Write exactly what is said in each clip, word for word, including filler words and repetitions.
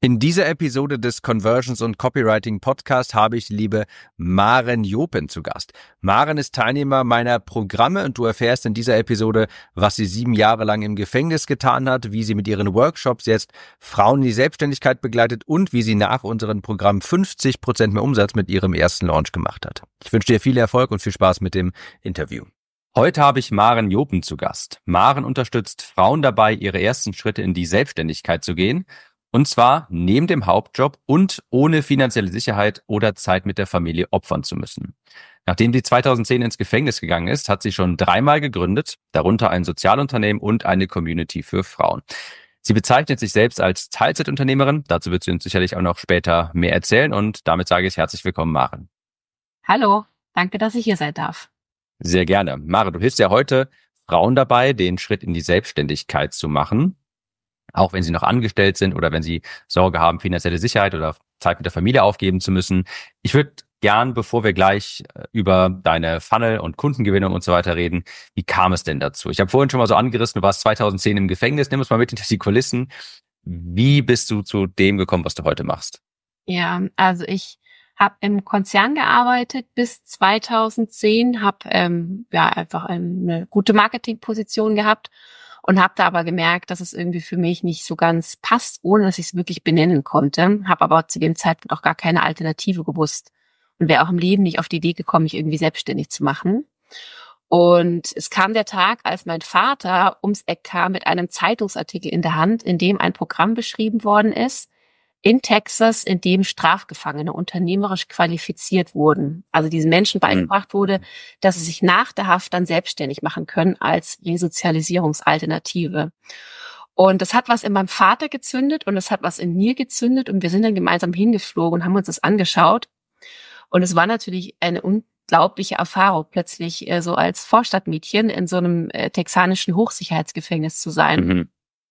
In dieser Episode des Conversions und Copywriting Podcast habe ich die liebe Maren Jopen zu Gast. Maren ist Teilnehmer meiner Programme und du erfährst in dieser Episode, was sie sieben Jahre lang im Gefängnis getan hat, wie sie mit ihren Workshops jetzt Frauen in die Selbstständigkeit begleitet und wie sie nach unserem Programm fünfzig Prozent mehr Umsatz mit ihrem ersten Launch gemacht hat. Ich wünsche dir viel Erfolg und viel Spaß mit dem Interview. Heute habe ich Maren Jopen zu Gast. Maren unterstützt Frauen dabei, ihre ersten Schritte in die Selbstständigkeit zu gehen. Und zwar neben dem Hauptjob und ohne finanzielle Sicherheit oder Zeit mit der Familie opfern zu müssen. Nachdem sie zweitausendzehn ins Gefängnis gegangen ist, hat sie schon dreimal gegründet, darunter ein Sozialunternehmen und eine Community für Frauen. Sie bezeichnet sich selbst als Teilzeitunternehmerin. Dazu wird sie uns sicherlich auch noch später mehr erzählen. Und damit sage ich herzlich willkommen, Maren. Hallo, danke, dass ich hier sein darf. Sehr gerne. Maren, du hilfst ja heute Frauen dabei, den Schritt in die Selbstständigkeit zu machen. Auch wenn sie noch angestellt sind oder wenn sie Sorge haben, finanzielle Sicherheit oder Zeit mit der Familie aufgeben zu müssen. Ich würde gern, bevor wir gleich über deine Funnel und Kundengewinnung und so weiter reden, wie kam es denn dazu? Ich habe vorhin schon mal so angerissen, du warst zweitausendzehn im Gefängnis. Nimm uns mal mit hinter die Kulissen. Wie bist du zu dem gekommen, was du heute machst? Ja, also ich habe im Konzern gearbeitet bis zweitausendzehn, habe ähm, ja einfach eine gute Marketingposition gehabt. Und habe da aber gemerkt, dass es irgendwie für mich nicht so ganz passt, ohne dass ich es wirklich benennen konnte. Habe aber zu dem Zeitpunkt auch gar keine Alternative gewusst und wäre auch im Leben nicht auf die Idee gekommen, mich irgendwie selbstständig zu machen. Und es kam der Tag, als mein Vater ums Eck kam mit einem Zeitungsartikel in der Hand, in dem ein Programm beschrieben worden ist, in Texas, in dem Strafgefangene unternehmerisch qualifiziert wurden. Also diesen Menschen beigebracht wurde, dass sie sich nach der Haft dann selbstständig machen können als Resozialisierungsalternative. Und das hat was in meinem Vater gezündet und das hat was in mir gezündet und wir sind dann gemeinsam hingeflogen und haben uns das angeschaut. Und es war natürlich eine unglaubliche Erfahrung, plötzlich äh, so als Vorstadtmädchen in so einem äh, texanischen Hochsicherheitsgefängnis zu sein. Mhm.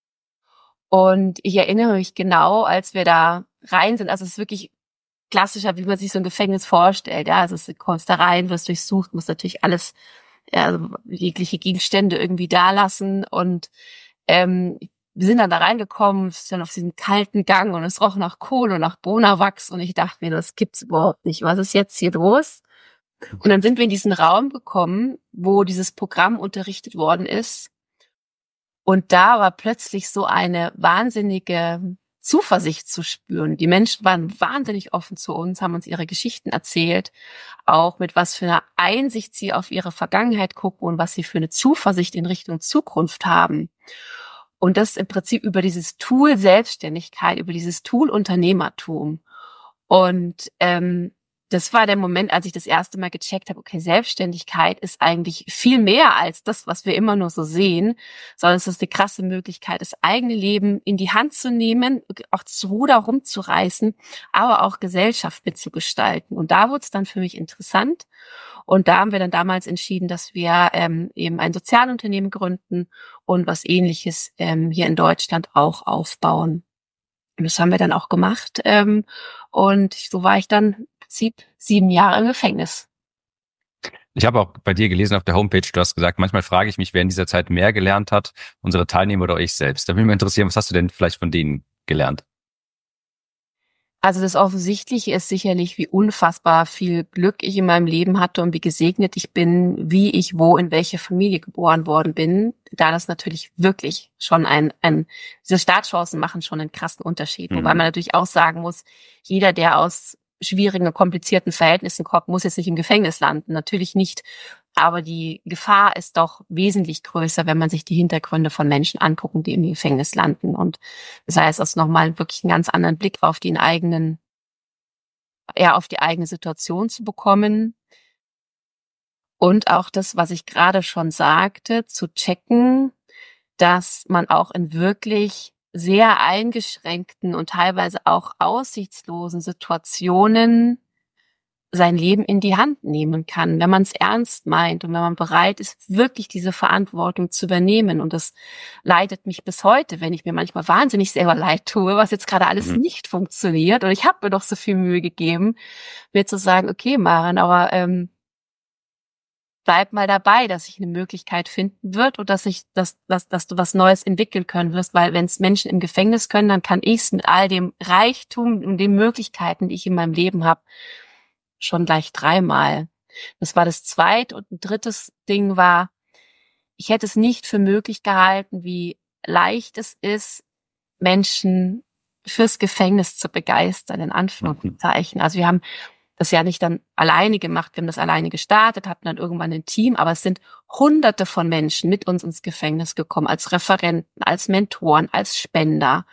Und ich erinnere mich genau, als wir da rein sind, also es ist wirklich klassischer, wie man sich so ein Gefängnis vorstellt. Ja, also du kommst da rein, wirst durchsucht, musst natürlich alles, ja, also jegliche Gegenstände irgendwie da lassen. Und ähm, wir sind dann da reingekommen, sind auf diesen kalten Gang und es roch nach Kohle und nach Bonawachs. Und ich dachte mir, das gibt's überhaupt nicht. Was ist jetzt hier los? Und dann sind wir in diesen Raum gekommen, wo dieses Programm unterrichtet worden ist. Und da war plötzlich so eine wahnsinnige Zuversicht zu spüren. Die Menschen waren wahnsinnig offen zu uns, haben uns ihre Geschichten erzählt, auch mit was für einer Einsicht sie auf ihre Vergangenheit gucken und was sie für eine Zuversicht in Richtung Zukunft haben. Und das im Prinzip über dieses Tool Selbstständigkeit, über dieses Tool Unternehmertum. Und ähm, das war der Moment, als ich das erste Mal gecheckt habe, okay, Selbstständigkeit ist eigentlich viel mehr als das, was wir immer nur so sehen, sondern es ist eine krasse Möglichkeit, das eigene Leben in die Hand zu nehmen, auch das Ruder rumzureißen, aber auch Gesellschaft mitzugestalten. Und da wurde es dann für mich interessant. Und da haben wir dann damals entschieden, dass wir ähm, eben ein Sozialunternehmen gründen und was Ähnliches ähm, hier in Deutschland auch aufbauen. Und das haben wir dann auch gemacht. Ähm, und so war ich dann im Prinzip sieben Jahre im Gefängnis. Ich habe auch bei dir gelesen auf der Homepage, du hast gesagt, manchmal frage ich mich, wer in dieser Zeit mehr gelernt hat, unsere Teilnehmer oder ich selbst. Da würde mich interessieren, was hast du denn vielleicht von denen gelernt? Also das Offensichtliche ist sicherlich, wie unfassbar viel Glück ich in meinem Leben hatte und wie gesegnet ich bin, wie ich wo in welche Familie geboren worden bin. Da das natürlich wirklich schon ein, ein diese Startchancen machen schon einen krassen Unterschied. Mhm. Wobei man natürlich auch sagen muss, jeder, der aus schwierigen, komplizierten Verhältnissen kommt, muss jetzt nicht im Gefängnis landen. Natürlich nicht. Aber die Gefahr ist doch wesentlich größer, wenn man sich die Hintergründe von Menschen angucken, die im Gefängnis landen. Und das heißt, das nochmal wirklich einen ganz anderen Blick auf den eigenen, ja, auf die eigene Situation zu bekommen. Und auch das, was ich gerade schon sagte, zu checken, dass man auch in wirklich sehr eingeschränkten und teilweise auch aussichtslosen Situationen sein Leben in die Hand nehmen kann, wenn man es ernst meint und wenn man bereit ist, wirklich diese Verantwortung zu übernehmen. Und das leitet mich bis heute, wenn ich mir manchmal wahnsinnig selber leid tue, was jetzt gerade alles mhm. nicht funktioniert. Und ich habe mir doch so viel Mühe gegeben, mir zu sagen, okay, Maren, aber ähm, bleib mal dabei, dass sich eine Möglichkeit finden wird und dass ich, dass, dass, dass du was Neues entwickeln können wirst, weil wenn es Menschen im Gefängnis können, dann kann ich es mit all dem Reichtum und den Möglichkeiten, die ich in meinem Leben habe, schon gleich dreimal. Das war das zweite und ein drittes Ding war, ich hätte es nicht für möglich gehalten, wie leicht es ist, Menschen fürs Gefängnis zu begeistern, in Anführungszeichen. Also wir haben das ja nicht dann alleine gemacht, wir haben das alleine gestartet, hatten dann irgendwann ein Team, aber es sind hunderte von Menschen mit uns ins Gefängnis gekommen, als Referenten, als Mentoren, als Spender.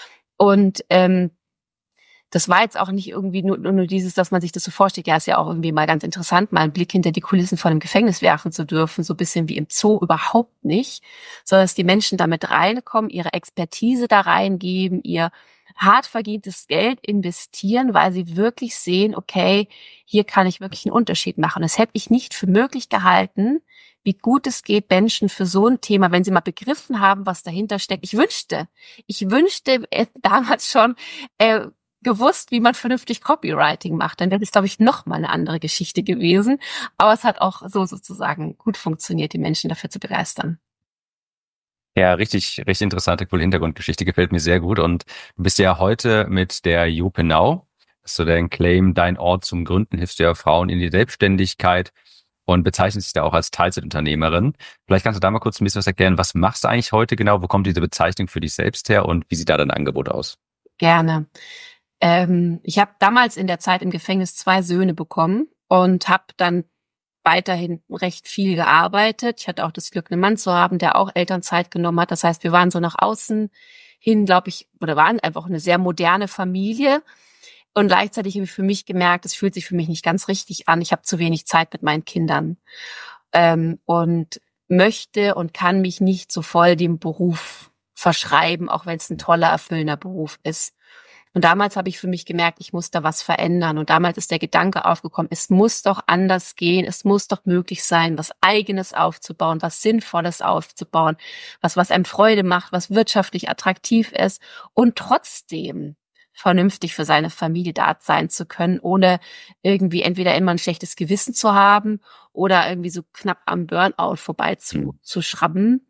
Und ähm, das war jetzt auch nicht irgendwie nur, nur dieses, dass man sich das so vorstellt, ja, ist ja auch irgendwie mal ganz interessant, mal einen Blick hinter die Kulissen von einem Gefängnis werfen zu dürfen, so ein bisschen wie im Zoo, überhaupt nicht, sondern dass die Menschen damit reinkommen, ihre Expertise da reingeben, ihr hart verdientes Geld investieren, weil sie wirklich sehen, okay, hier kann ich wirklich einen Unterschied machen. Das hätte ich nicht für möglich gehalten, wie gut es geht, Menschen für so ein Thema, wenn sie mal begriffen haben, was dahinter steckt. Ich wünschte, ich wünschte äh, damals schon, äh, gewusst, wie man vernünftig Copywriting macht. Dann wäre das, glaube ich, noch mal eine andere Geschichte gewesen. Aber es hat auch so sozusagen gut funktioniert, die Menschen dafür zu begeistern. Ja, richtig, richtig interessante, coole Hintergrundgeschichte, gefällt mir sehr gut. Und du bist ja heute mit der Jopenau, hast du deinen Claim, dein Ort zum Gründen, hilfst du ja Frauen in die Selbstständigkeit und bezeichnest dich da auch als Teilzeitunternehmerin. Vielleicht kannst du da mal kurz ein bisschen was erklären, was machst du eigentlich heute genau, wo kommt diese Bezeichnung für dich selbst her und wie sieht da dein Angebot aus? Gerne. Ähm, ich habe damals in der Zeit im Gefängnis zwei Söhne bekommen und habe dann weiterhin recht viel gearbeitet. Ich hatte auch das Glück, einen Mann zu haben, der auch Elternzeit genommen hat. Das heißt, wir waren so nach außen hin, glaube ich, oder waren einfach eine sehr moderne Familie. Und gleichzeitig habe ich für mich gemerkt, es fühlt sich für mich nicht ganz richtig an. Ich habe zu wenig Zeit mit meinen Kindern ähm, und möchte und kann mich nicht so voll dem Beruf verschreiben, auch wenn es ein toller, erfüllender Beruf ist. Und damals habe ich für mich gemerkt, ich muss da was verändern. Und damals ist der Gedanke aufgekommen, es muss doch anders gehen, es muss doch möglich sein, was Eigenes aufzubauen, was Sinnvolles aufzubauen, was, was einem Freude macht, was wirtschaftlich attraktiv ist und trotzdem vernünftig für seine Familie da sein zu können, ohne irgendwie entweder immer ein schlechtes Gewissen zu haben oder irgendwie so knapp am Burnout vorbei zu, zu schrammen.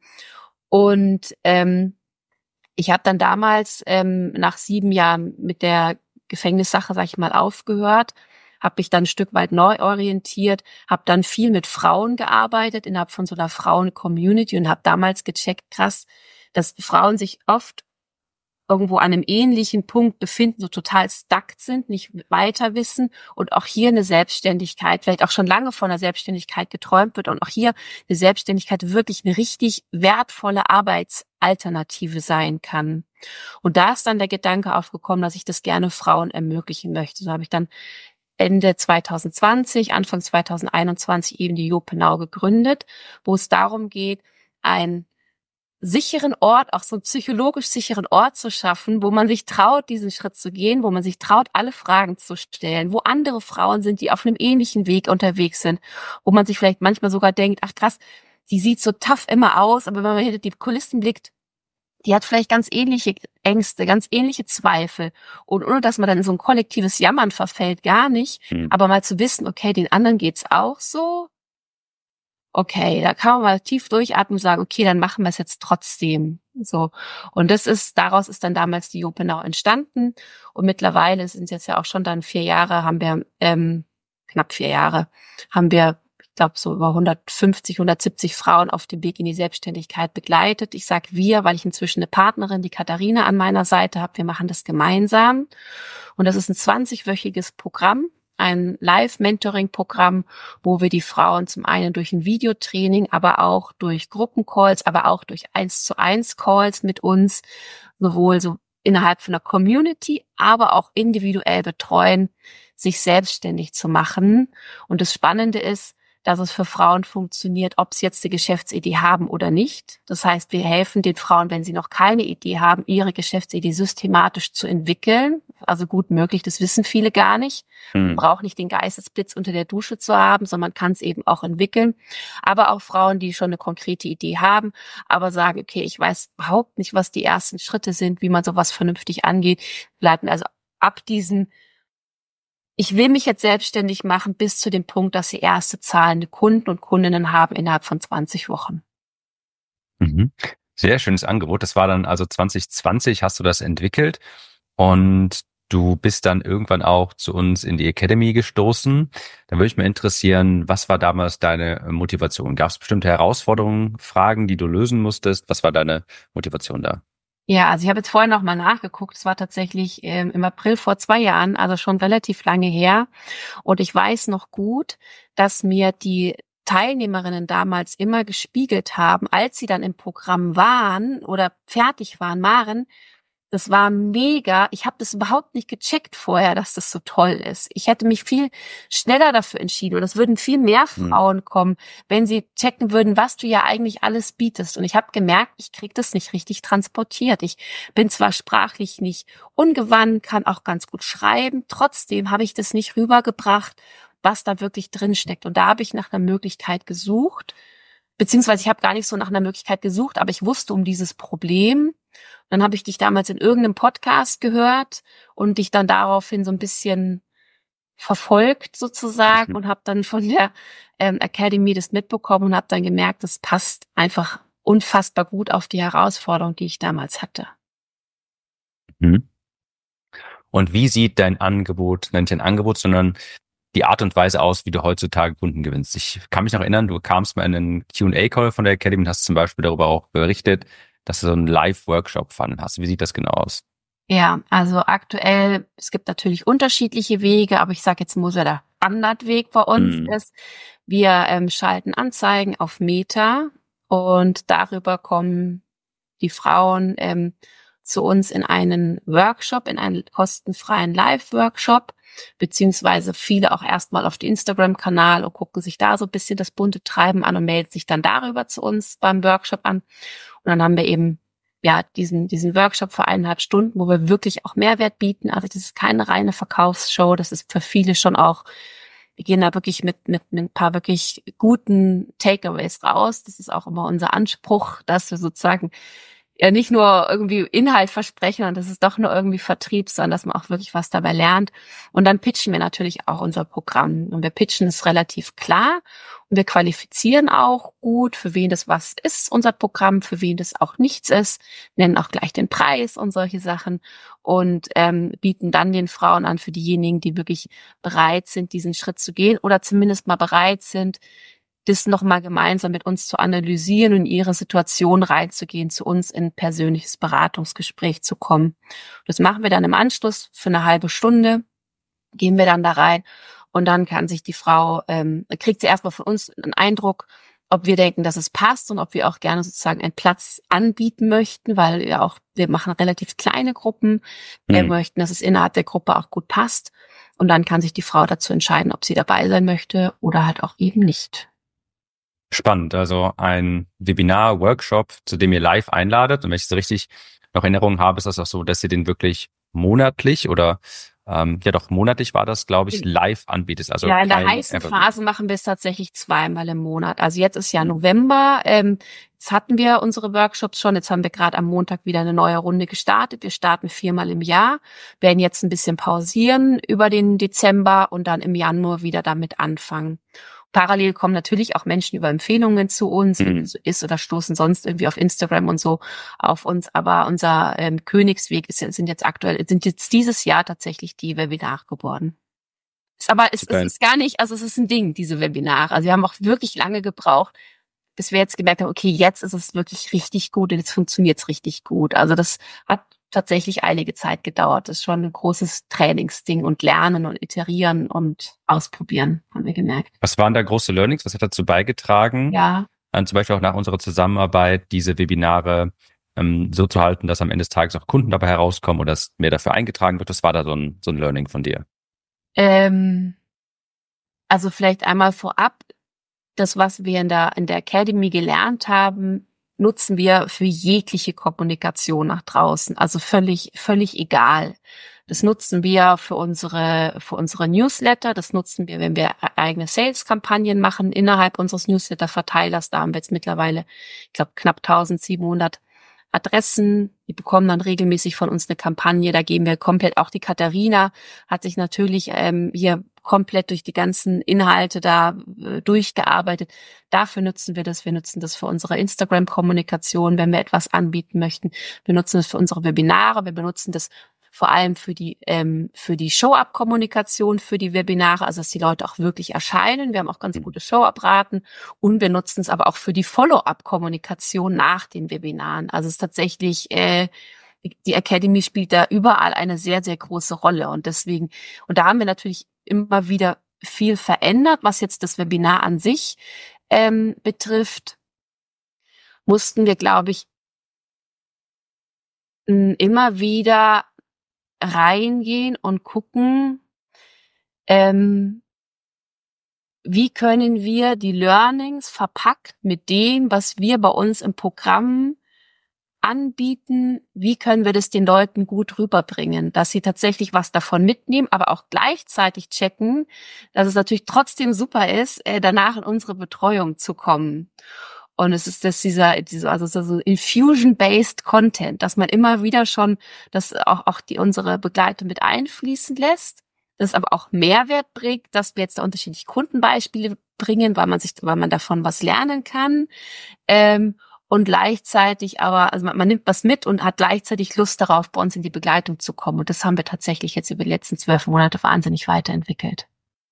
Und ähm, ich habe dann damals ähm, nach sieben Jahren mit der Gefängnissache, sag ich mal, aufgehört, habe mich dann ein Stück weit neu orientiert, habe dann viel mit Frauen gearbeitet innerhalb von so einer Frauen-Community und habe damals gecheckt, krass, dass Frauen sich oft irgendwo an einem ähnlichen Punkt befinden, so total stuck sind, nicht weiter wissen und auch hier eine Selbstständigkeit, vielleicht auch schon lange von einer Selbstständigkeit geträumt wird und auch hier eine Selbstständigkeit wirklich eine richtig wertvolle Arbeitsalternative sein kann. Und da ist dann der Gedanke aufgekommen, dass ich das gerne Frauen ermöglichen möchte. So habe ich dann Ende zwanzig zwanzig, Anfang zwanzig einundzwanzig eben die Jopenau gegründet, wo es darum geht, ein sicheren Ort, auch so einen psychologisch sicheren Ort zu schaffen, wo man sich traut, diesen Schritt zu gehen, wo man sich traut, alle Fragen zu stellen, wo andere Frauen sind, die auf einem ähnlichen Weg unterwegs sind, wo man sich vielleicht manchmal sogar denkt, ach krass, die sieht so tough immer aus, aber wenn man hinter die Kulissen blickt, die hat vielleicht ganz ähnliche Ängste, ganz ähnliche Zweifel. Und ohne dass man dann in so ein kollektives Jammern verfällt, gar nicht, mhm. aber mal zu wissen, okay, den anderen geht's auch so, okay, da kann man mal tief durchatmen und sagen, okay, dann machen wir es jetzt trotzdem. So. Und das ist, daraus ist dann damals die Jopenau entstanden. Und mittlerweile sind es jetzt ja auch schon dann vier Jahre, haben wir, ähm, knapp vier Jahre, haben wir, ich glaube, so über hundertfünfzig, hundertsiebzig Frauen auf dem Weg in die Selbstständigkeit begleitet. Ich sage wir, weil ich inzwischen eine Partnerin, die Katharina, an meiner Seite habe. Wir machen das gemeinsam. Und das ist ein zwanzigwöchiges Programm. Ein Live-Mentoring-Programm, wo wir die Frauen zum einen durch ein Videotraining, aber auch durch Gruppencalls, aber auch durch eins zu eins Calls mit uns, sowohl so innerhalb von der Community, aber auch individuell betreuen, sich selbstständig zu machen. Und das Spannende ist, dass es für Frauen funktioniert, ob sie jetzt eine Geschäftsidee haben oder nicht. Das heißt, wir helfen den Frauen, wenn sie noch keine Idee haben, ihre Geschäftsidee systematisch zu entwickeln. Also gut möglich, das wissen viele gar nicht. Man mhm. braucht nicht den Geistesblitz unter der Dusche zu haben, sondern man kann es eben auch entwickeln. Aber auch Frauen, die schon eine konkrete Idee haben, aber sagen, okay, ich weiß überhaupt nicht, was die ersten Schritte sind, wie man sowas vernünftig angeht, bleiben also ab diesem ich will mich jetzt selbstständig machen bis zu dem Punkt, dass sie erste zahlende Kunden und Kundinnen haben innerhalb von zwanzig Wochen. Mhm. Sehr schönes Angebot. Das war dann also zwanzig zwanzig hast du das entwickelt und du bist dann irgendwann auch zu uns in die Academy gestoßen. Da würde ich mal interessieren, was war damals deine Motivation? Gab es bestimmte Herausforderungen, Fragen, die du lösen musstest? Was war deine Motivation da? Ja, also ich habe jetzt vorher noch mal nachgeguckt. Es war tatsächlich ähm, im April vor zwei Jahren, also schon relativ lange her. Und ich weiß noch gut, dass mir die Teilnehmerinnen damals immer gespiegelt haben, als sie dann im Programm waren oder fertig waren, Maren, das war mega. Ich habe das überhaupt nicht gecheckt vorher, dass das so toll ist. Ich hätte mich viel schneller dafür entschieden. Und es würden viel mehr Frauen kommen, wenn sie checken würden, was du ja eigentlich alles bietest. Und ich habe gemerkt, ich krieg das nicht richtig transportiert. Ich bin zwar sprachlich nicht ungewandt, kann auch ganz gut schreiben. Trotzdem habe ich das nicht rübergebracht, was da wirklich drin steckt. Und da habe ich nach einer Möglichkeit gesucht. Beziehungsweise ich habe gar nicht so nach einer Möglichkeit gesucht, aber ich wusste um dieses Problem. Dann habe ich dich damals in irgendeinem Podcast gehört und dich dann daraufhin so ein bisschen verfolgt sozusagen Mhm. und habe dann von der ähm, Academy das mitbekommen und habe dann gemerkt, das passt einfach unfassbar gut auf die Herausforderung, die ich damals hatte. Mhm. Und wie sieht dein Angebot, nicht dein Angebot, sondern die Art und Weise aus, wie du heutzutage Kunden gewinnst? Ich kann mich noch erinnern, du kamst mal in einen Q und A-Call von der Academy und hast zum Beispiel darüber auch berichtet, dass du so einen Live-Workshop-Funnel hast. Wie sieht das genau aus? Ja, also aktuell, es gibt natürlich unterschiedliche Wege, aber ich sage jetzt mal so, der Standardweg bei uns Mhm. ist, wir ähm, schalten Anzeigen auf Meta und darüber kommen die Frauen ähm, zu uns in einen Workshop, in einen kostenfreien Live-Workshop, beziehungsweise viele auch erstmal auf den Instagram-Kanal und gucken sich da so ein bisschen das bunte Treiben an und melden sich dann darüber zu uns beim Workshop an. Und dann haben wir eben ja diesen diesen Workshop für eineinhalb Stunden, wo wir wirklich auch Mehrwert bieten. Also das ist keine reine Verkaufsshow, das ist für viele schon auch, wir gehen da wirklich mit, mit, mit ein paar wirklich guten Takeaways raus. Das ist auch immer unser Anspruch, dass wir sozusagen ja nicht nur irgendwie Inhalt versprechen und das ist doch nur irgendwie Vertrieb, sondern dass man auch wirklich was dabei lernt. Und dann pitchen wir natürlich auch unser Programm. Und wir pitchen es relativ klar und wir qualifizieren auch gut, für wen das was ist, unser Programm, für wen das auch nichts ist, nennen auch gleich den Preis und solche Sachen und ähm, bieten dann den Frauen an, für diejenigen, die wirklich bereit sind, diesen Schritt zu gehen oder zumindest mal bereit sind, das nochmal gemeinsam mit uns zu analysieren und in ihre Situation reinzugehen, zu uns in ein persönliches Beratungsgespräch zu kommen. Das machen wir dann im Anschluss für eine halbe Stunde, gehen wir dann da rein und dann kann sich die Frau, ähm, kriegt sie erstmal von uns einen Eindruck, ob wir denken, dass es passt und ob wir auch gerne sozusagen einen Platz anbieten möchten, weil wir auch, wir machen relativ kleine Gruppen, wir Mhm. möchten, dass es innerhalb der Gruppe auch gut passt und dann kann sich die Frau dazu entscheiden, ob sie dabei sein möchte oder halt auch eben nicht. Spannend. Also ein Webinar, Workshop, zu dem ihr live einladet. Und wenn ich so richtig noch Erinnerungen habe, ist das auch so, dass ihr den wirklich monatlich oder ähm, ja doch monatlich war das, glaube ich, live anbietet. Also Ja, in der kein heißen Evergreen. Phase machen wir es tatsächlich zweimal im Monat. Also jetzt ist ja November. Ähm, jetzt hatten wir unsere Workshops schon. Jetzt haben wir gerade am Montag wieder eine neue Runde gestartet. Wir starten viermal im Jahr, werden jetzt ein bisschen pausieren über den Dezember und dann im Januar wieder damit anfangen. Parallel kommen natürlich auch Menschen über Empfehlungen zu uns, wie Mhm. es so ist, oder stoßen sonst irgendwie auf Instagram und so auf uns. Aber unser ähm, Königsweg ist, sind jetzt aktuell, sind jetzt dieses Jahr tatsächlich die Webinare geworden. Ist aber es, es Super. ist gar nicht, also es ist ein Ding, diese Webinare. Also wir haben auch wirklich lange gebraucht, bis wir jetzt gemerkt haben, okay, jetzt ist es wirklich richtig gut und jetzt funktioniert es richtig gut. Also das hat tatsächlich einige Zeit gedauert. Das ist schon ein großes Trainingsding und Lernen und Iterieren und Ausprobieren, haben wir gemerkt. Was waren da große Learnings? Was hat dazu beigetragen, Ja, dann zum Beispiel auch nach unserer Zusammenarbeit diese Webinare ähm, so zu halten, dass am Ende des Tages auch Kunden dabei herauskommen oder dass mehr dafür eingetragen wird? Was war da so ein, so ein Learning von dir? ähm, also vielleicht einmal vorab, das, was wir in der, in der Academy gelernt haben, nutzen wir für jegliche Kommunikation nach draußen. Also völlig, völlig egal. Das nutzen wir für unsere, für unsere Newsletter. Das nutzen wir, wenn wir eigene Sales-Kampagnen machen innerhalb unseres Newsletter-Verteilers. Da haben wir jetzt mittlerweile, ich glaube, knapp eintausendsiebenhundert Adressen. Die bekommen dann regelmäßig von uns eine Kampagne. Da gehen wir komplett, auch die Katharina hat sich natürlich ähm, hier komplett durch die ganzen Inhalte da äh, durchgearbeitet. Dafür nutzen wir das. Wir nutzen das für unsere Instagram-Kommunikation, wenn wir etwas anbieten möchten. Wir nutzen das für unsere Webinare. Wir benutzen das vor allem für die ähm, für die Show-Up-Kommunikation, für die Webinare, also dass die Leute auch wirklich erscheinen. Wir haben auch ganz gute Show-Up-Raten und wir nutzen es aber auch für die Follow-Up-Kommunikation nach den Webinaren. Also es ist tatsächlich, äh, die Academy spielt da überall eine sehr, sehr große Rolle und deswegen, und da haben wir natürlich immer wieder viel verändert, was jetzt das Webinar an sich ähm, betrifft, mussten wir, glaube ich, immer wieder reingehen und gucken, ähm, wie können wir die Learnings verpackt mit dem, was wir bei uns im Programm anbieten, wie können wir das den Leuten gut rüberbringen, dass sie tatsächlich was davon mitnehmen, aber auch gleichzeitig checken, dass es natürlich trotzdem super ist, äh, danach in unsere Betreuung zu kommen. Und es ist das dieser, dieser also so Infusion-based Content, dass man immer wieder schon das auch auch die unsere Begleitung mit einfließen lässt, das aber auch Mehrwert bringt, dass wir jetzt da unterschiedliche Kundenbeispiele bringen, weil man sich, weil man davon was lernen kann, ähm, und gleichzeitig aber, also man, man nimmt was mit und hat gleichzeitig Lust darauf, bei uns in die Begleitung zu kommen. Und das haben wir tatsächlich jetzt über die letzten zwölf Monate wahnsinnig weiterentwickelt.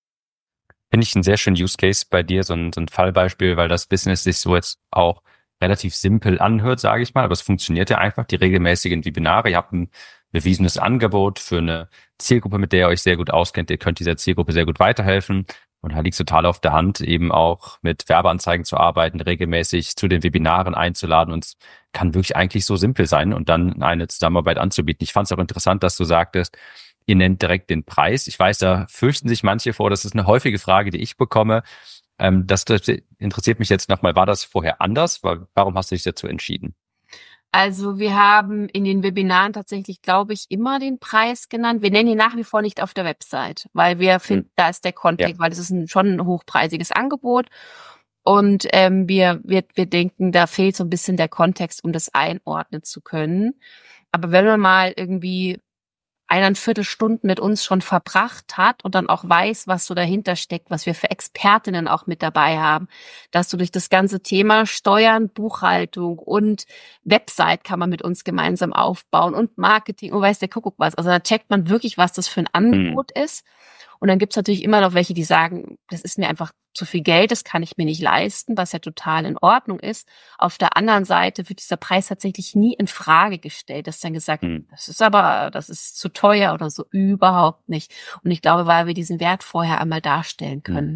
Finde ich einen sehr schönen Use Case bei dir, so ein, so ein Fallbeispiel, weil das Business sich so jetzt auch relativ simpel anhört, sage ich mal, aber es funktioniert ja einfach, die regelmäßigen Webinare. Ihr habt ein bewiesenes Angebot für eine Zielgruppe, mit der ihr euch sehr gut auskennt. Ihr könnt dieser Zielgruppe sehr gut weiterhelfen. Und da liegt es total auf der Hand, eben auch mit Werbeanzeigen zu arbeiten, regelmäßig zu den Webinaren einzuladen. Und es kann wirklich eigentlich so simpel sein und dann eine Zusammenarbeit anzubieten. Ich fand es auch interessant, dass du sagtest, ihr nennt direkt den Preis. Ich weiß, da fürchten sich manche vor. Das ist eine häufige Frage, die ich bekomme. Ähm, das interessiert mich jetzt nochmal. War das vorher anders? Warum hast du dich dazu entschieden? Also wir haben in den Webinaren tatsächlich, glaube ich, immer den Preis genannt. Wir nennen ihn nach wie vor nicht auf der Website, weil wir finden, da ist der Kontext, ja. Weil das ist ein, schon ein hochpreisiges Angebot. Und ähm, wir, wir, wir denken, da fehlt so ein bisschen der Kontext, um das einordnen zu können. Aber wenn man mal irgendwie eineinviertel Stunden mit uns schon verbracht hat und dann auch weiß, was so dahinter steckt, was wir für Expertinnen auch mit dabei haben, dass du durch das ganze Thema Steuern, Buchhaltung und Website kann man mit uns gemeinsam aufbauen und Marketing und weiß der Kuckuck was. Also da checkt man wirklich, was das für ein Angebot mhm. ist. Und dann gibt's natürlich immer noch welche, die sagen, das ist mir einfach zu viel Geld, das kann ich mir nicht leisten, was ja total in Ordnung ist. Auf der anderen Seite wird dieser Preis tatsächlich nie in Frage gestellt, dass dann gesagt, mhm. das ist aber, das ist zu teuer oder so, überhaupt nicht. Und ich glaube, weil wir diesen Wert vorher einmal darstellen können. Mhm.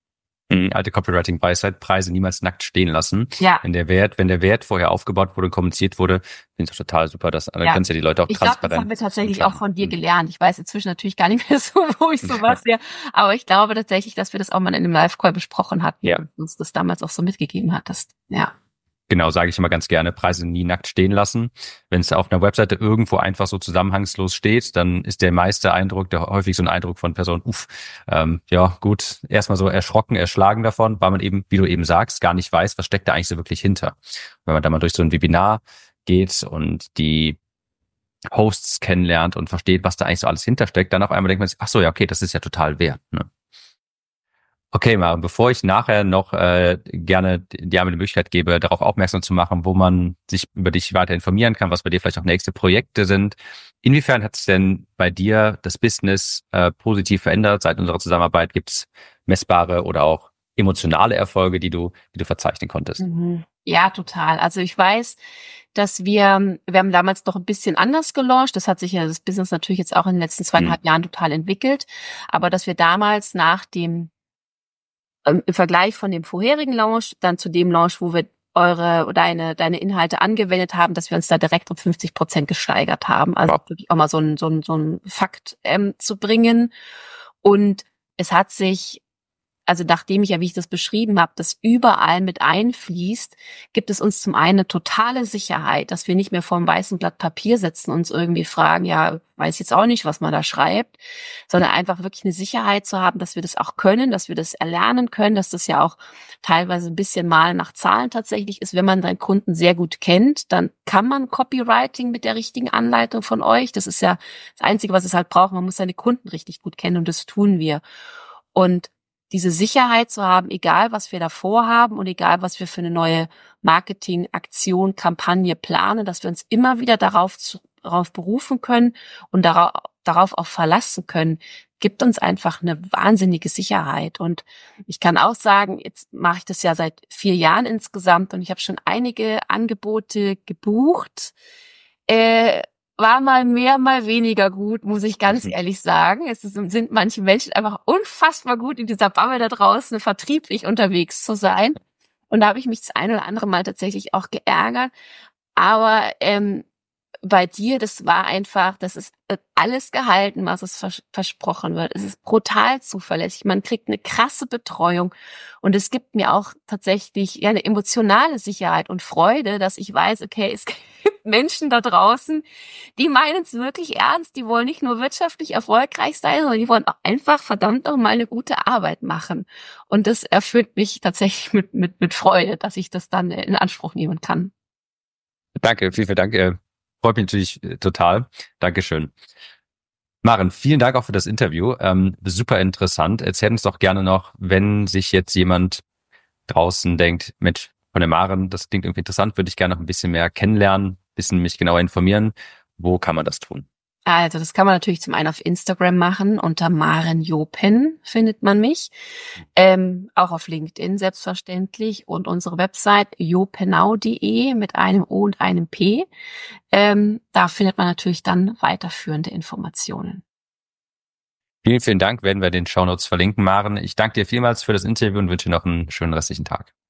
Alte Copywriting-Weisheit, Preise niemals nackt stehen lassen. Ja. Wenn der Wert, wenn der Wert vorher aufgebaut wurde und kommuniziert wurde, finde ich das total super. Das, dann ja. kannst du ja die Leute auch ich transparent. Ich glaube, das haben wir tatsächlich auch von dir gelernt. Ich weiß inzwischen natürlich gar nicht mehr so, wo ich sowas ja. Aber ich glaube tatsächlich, dass wir das auch mal in einem Live-Call besprochen hatten ja. und uns das damals auch so mitgegeben hattest. Ja. Genau, sage ich immer ganz gerne, Preise nie nackt stehen lassen. Wenn es auf einer Webseite irgendwo einfach so zusammenhangslos steht, dann ist der meiste Eindruck, der häufig so ein Eindruck von Personen, uff, ähm, ja gut, erstmal so erschrocken, erschlagen davon, weil man eben, wie du eben sagst, gar nicht weiß, was steckt da eigentlich so wirklich hinter. Wenn man da mal durch so ein Webinar geht und die Hosts kennenlernt und versteht, was da eigentlich so alles hintersteckt, dann auf einmal denkt man sich, ach so, ja, okay, das ist ja total wert, ne? Okay, Maren, bevor ich nachher noch äh, gerne dir einmal die Möglichkeit gebe, darauf aufmerksam zu machen, wo man sich über dich weiter informieren kann, was bei dir vielleicht auch nächste Projekte sind. Inwiefern hat es denn bei dir das Business äh, positiv verändert seit unserer Zusammenarbeit? Gibt es messbare oder auch emotionale Erfolge, die du, die du verzeichnen konntest? Mhm. Ja, total. Also ich weiß, dass wir, wir haben damals doch ein bisschen anders gelauncht. Das hat sich ja das Business natürlich jetzt auch in den letzten zweieinhalb mhm. Jahren total entwickelt. Aber dass wir damals nach dem im Vergleich von dem vorherigen Launch, dann zu dem Launch, wo wir eure, deine, deine Inhalte angewendet haben, dass wir uns da direkt um fünfzig Prozent gesteigert haben. Also wow. wirklich auch mal so ein, so ein, so ein Fakt ähm, zu bringen. Und es hat sich also nachdem ich ja, wie ich das beschrieben habe, das überall mit einfließt, gibt es uns zum einen eine totale Sicherheit, dass wir nicht mehr vor einem weißen Blatt Papier sitzen und uns irgendwie fragen, ja, weiß jetzt auch nicht, was man da schreibt, sondern einfach wirklich eine Sicherheit zu haben, dass wir das auch können, dass wir das erlernen können, dass das ja auch teilweise ein bisschen mal nach Zahlen tatsächlich ist. Wenn man seinen Kunden sehr gut kennt, dann kann man Copywriting mit der richtigen Anleitung von euch. Das ist ja das Einzige, was es halt braucht. Man muss seine Kunden richtig gut kennen und das tun wir. Und diese Sicherheit zu haben, egal was wir da vorhaben und egal was wir für eine neue Marketingaktion, Kampagne planen, dass wir uns immer wieder darauf, zu, darauf berufen können und darauf, darauf auch verlassen können, gibt uns einfach eine wahnsinnige Sicherheit. Und ich kann auch sagen, jetzt mache ich das ja seit vier Jahren insgesamt und ich habe schon einige Angebote gebucht, äh, war mal mehr, mal weniger gut, muss ich ganz ehrlich sagen. Es sind manche Menschen einfach unfassbar gut in dieser Bubble da draußen, vertrieblich unterwegs zu sein. Und da habe ich mich das eine oder andere Mal tatsächlich auch geärgert. Aber ähm, bei dir, das war einfach, das ist alles gehalten, was es vers- versprochen wird. Es ist brutal zuverlässig. Man kriegt eine krasse Betreuung und es gibt mir auch tatsächlich ja eine emotionale Sicherheit und Freude, dass ich weiß, okay, es gibt Menschen da draußen, die meinen es wirklich ernst. Die wollen nicht nur wirtschaftlich erfolgreich sein, sondern die wollen auch einfach verdammt auch mal eine gute Arbeit machen. Und das erfüllt mich tatsächlich mit mit mit Freude, dass ich das dann in Anspruch nehmen kann. Danke, vielen, vielen Dank. Äh, freut mich natürlich äh, total. Dankeschön. Maren, vielen Dank auch für das Interview. Ähm, super interessant. Erzähl uns doch gerne noch, wenn sich jetzt jemand draußen denkt, mit von der Maren, das klingt irgendwie interessant, würde ich gerne noch ein bisschen mehr kennenlernen, ein bisschen mich genauer informieren. Wo kann man das tun? Also das kann man natürlich zum einen auf Instagram machen, unter Maren Jopen findet man mich, ähm, auch auf LinkedIn selbstverständlich und unsere Website jopenau punkt de mit einem O und einem P. Ähm, da findet man natürlich dann weiterführende Informationen. Vielen, vielen Dank, werden wir in den Shownotes verlinken, Maren. Ich danke dir vielmals für das Interview und wünsche noch einen schönen restlichen Tag.